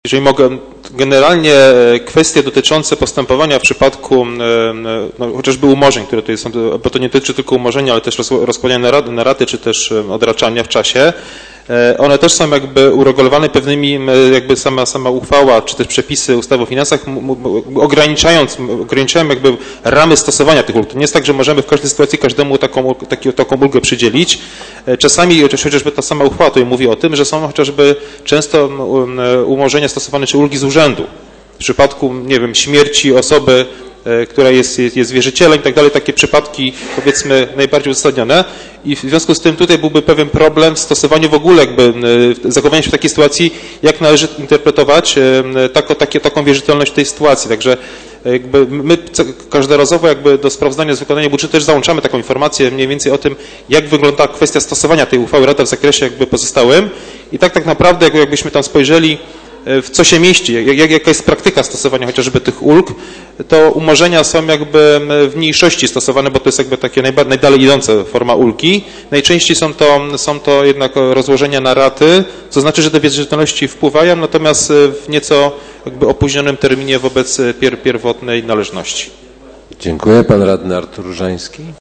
Jeżeli mogę, generalnie kwestie dotyczące postępowania w przypadku chociażby umorzeń, które tutaj są, bo to nie dotyczy tylko umorzenia, ale też rozkładania na raty, czy też odraczania w czasie, one też są jakby uregulowane pewnymi, jakby sama uchwała, czy też przepisy ustawy o finansach ograniczają jakby ramy stosowania tych ulg. To nie jest tak, że możemy w każdej sytuacji każdemu taką ulgę przydzielić. Czasami, chociażby ta sama uchwała tutaj mówi o tym, że są chociażby często umorzenia stosowane, czy ulgi z urzędu. W przypadku, nie wiem, śmierci osoby, która jest wierzycielem i tak dalej, takie przypadki, powiedzmy, najbardziej uzasadnione. I w związku z tym tutaj byłby pewien problem w stosowaniu w ogóle, jakby zachowania się w takiej sytuacji, jak należy interpretować taką wierzytelność w tej sytuacji. Także jakby my każdorazowo jakby do sprawozdania z wykonania budżetu też załączamy taką informację mniej więcej o tym, jak wygląda kwestia stosowania tej uchwały Rady w zakresie jakby pozostałym. I tak naprawdę jakbyśmy tam spojrzeli, w co się mieści, jaka jest praktyka stosowania chociażby tych ulg, to umorzenia są jakby w mniejszości stosowane, bo to jest jakby takie najdalej idąca forma ulgi. Najczęściej są to jednak rozłożenia na raty, co znaczy, że do wierzytelności wpływają, natomiast w nieco jakby opóźnionym terminie wobec pierwotnej należności. Dziękuję. Pan radny Artur Różański.